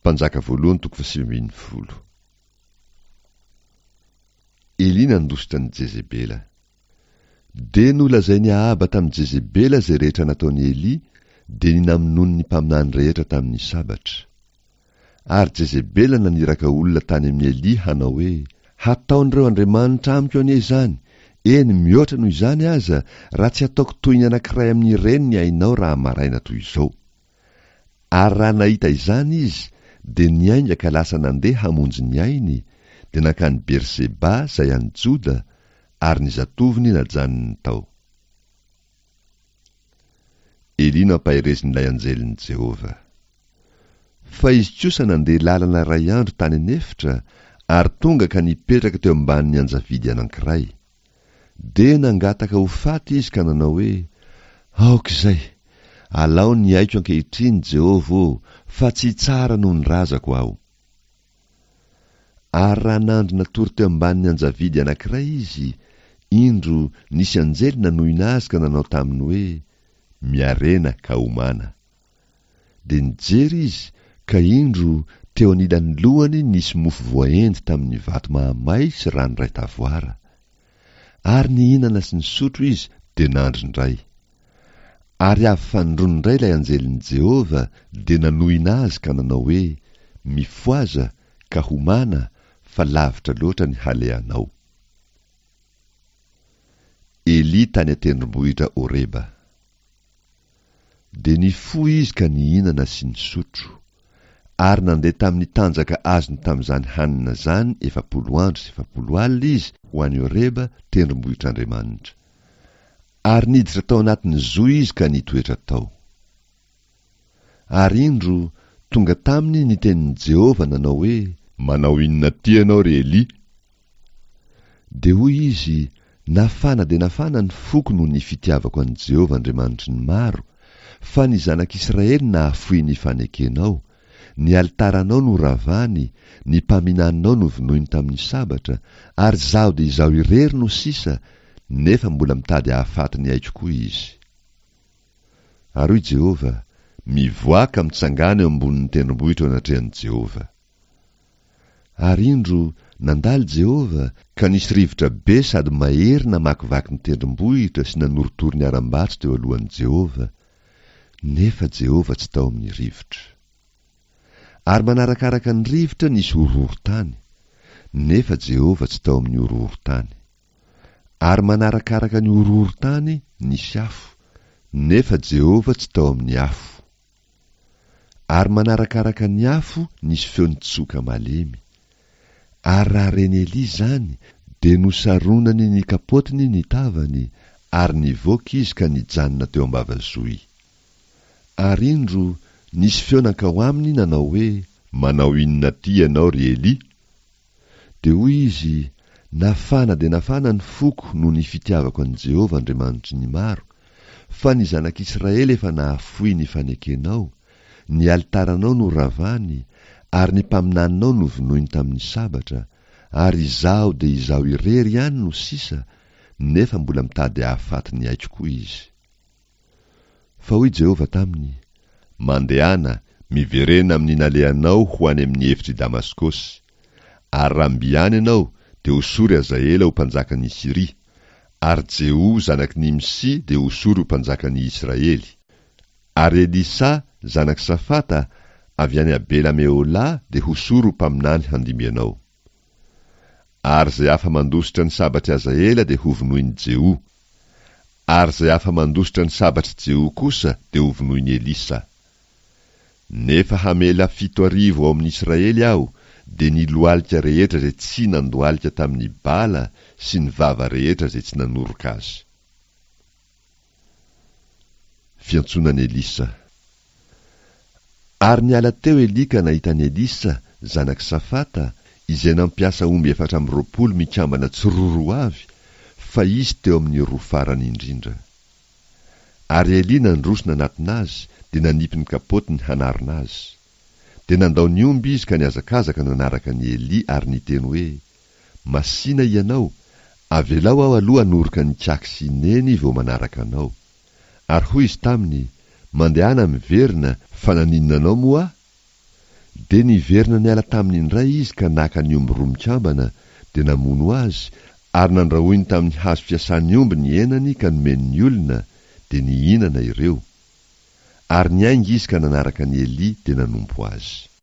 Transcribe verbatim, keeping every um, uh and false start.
Mpanjaka voalohany toko fahasimaminy folo. Eli nandositra ny Jezebela. De nolazainy Ahaba tamin'ny Jezebela zay rehetra nataony Eli, de ninamonoany ny mpaminany rehetra tamin'ny sabatra. Ary Jezebela naniraka olona tany amin'ny Eli hanao hoe, hataon'ireo Andriamanitra amiko anie izany, eny mihoatra noho izany aza, raha tsy ataoko toy ny anankiray amin'ny reniny hainao raha maraina toy izao. Ary raha nahita izany izy, de niainga ka lasa nandeha hamonjy ny ainy, de nankany Berseba zay any Joda, ary ny zatoviny najanony tao. Eli nampahirezin'ilay anjelin'i Jehova. Fa izy kosa nandeha lalana ray andro tany anefitra, ary tonga ka nipetraka teo ambanin'ny anjavidy anankiray. De nangataka ho faty izy ka nanao hoe, aok'izay, alao ny aiko ankehitriny Jehova, fa tsy tsara noho ny razako aho. Ary raha nandro natory teo ambanin'ny anjavidy anankiray izy, indro nisy anjely nanohina azy ka nanao taminy hoe, miarena ka omana. De nijery izy, ka indro teo anilan'ny lohany nisy mofo voaendy tamin'ny vato mahamay sy ranoray tavoara. Ary nihinana sy nisotro izy, de nandry indray. Ary avy fanindroany indray ilay anjelin'i Jehova, de nanohina azy ka nanao hoe, mifoaza ka homana, fa lavitra loatra ny haleanao. Eli tany atendrombohitra Oreba. De nifoy izy ka nihinana sy nisotro, ary nandeha tamin'ny tanjaka azony tamin'izany hanina zany efapolo andro sy efapolo alina izy ho any Oreba tendrombohitr'Andriamanitra. Ary niditra tao anatin'ny zo izy ka nitoetra tao. Ary indro tonga taminy ny tenin'i Jehova nanao hoe, manao inona ty ianao ry Eli? De hoy izy, nafana de nafana ny foko noho ny fitiavako an'i Jehova Andriamanitry ny maro, fa ny zanak'Israely nahafoy ny fanekenao, ny altaranao no ravany, ny mpaminanao no vonoiny tamin'ny sabatra, ary zaho de izaho irery no sisa, nefa mbola mitady hahafaty ny aiko koa izy. Ary hoy Jehova, mivoaka mitsangana eo ambonin'ny tendrombohitra eo anatrehan'i Jehova. Ary indro nandalo Jehova, ka nisy rivotra be sady mahery namakivaky ny tendrombohitra sy nanorotory ny aram-bato teo alohan'i Jehova, nefa Jehova tsy tao amin'ny rivotra. Ary manarakaraka ny rivotra nisy horohoro-tany, nefa Jehova tsy tao amin'ny horohoro-tany. Ary manarakaraka ny horohoro-tany nisy afo, nefa Jehova tsy tao amin'ny afo. Ary manarakaraka ny afo nisy feon'ny tsoka malemy. Ary raha reny Eli zany, de nosaronany ny kapotiny ny tavany, ary nivoaka izy ka nijanona teo ambavazohy. Ary indro nisy feonankao aminy nanao hoe, manao inona ty ianao ry Eli? De hoy izy, nafana de nafana ny foko noho ny fitiavako an'i Jehova Andriamanitry ny maro, fa ny zanak'Israely efa nahafoy ny fanekenao, ny altaranao no ravany, ary ny mpaminaninao no vonoiny tamin'ny sabatra, ary izaho de izaho irery ihany no sisa, nefa mbola mitady hahafaty ny aiko koa izy. Fa hoy Jehova taminy, mandehana, miverena amin'ny naleanao ho any amin'ny efitry Damaskosy, ary raha mbiany ianao, de hosory Azaela ho mpanjakan'i Siria, ary Jehu zanaky Nimsi de hosory ho mpanjakan'i Israely, ary Elisa zanaky Safata avy any Abela Meola de hosory ho mpaminany handimy ianao. Ary zay afa mandositra ny sabatry Azaela de ho vonoiny Jehu, ary zay afa mandositra ny sabatry Jehu kosa de ho vonoiny Elisa. Nefa hamela fito arivo ao amin'ny Israely aho, de ny loalika rehetra zay tsy nandoalika tamin'ny bala sy ny vava rehetra zay tsy nanoroka azy. Fiantsonany Elisa. Ary niala teo Eli ka nahitany Elisa, zanaky Safata, izay nampiasa omby efatra amby roapolo mikambana tsororo avy, fa izy teo amin'ny roa farany indrindra. Ary Eli nandrosona anatin'azy, de nanipy ny kapotiny hanarina azy. De nandao ny omby izy ka niazakazaka nanaraka ny Eli ary niteny hoe, masina ianao, avelao aho aloha hanoroka ny kiaky sy neny vao manaraka anao. Ary hoy izy taminy, mandehana miverina, fa naninona anao moa? dia niverina niala tamin'indray izy ka naka ny omby roa mikambana dia namono azy ary nandrahoiny tamin'ny hazo fiasan'ny omby ny henany ka nomeny ny olona dia nihinana ireo. Ary niainga izy ka nanaraka ny Eli dia nanompo azy.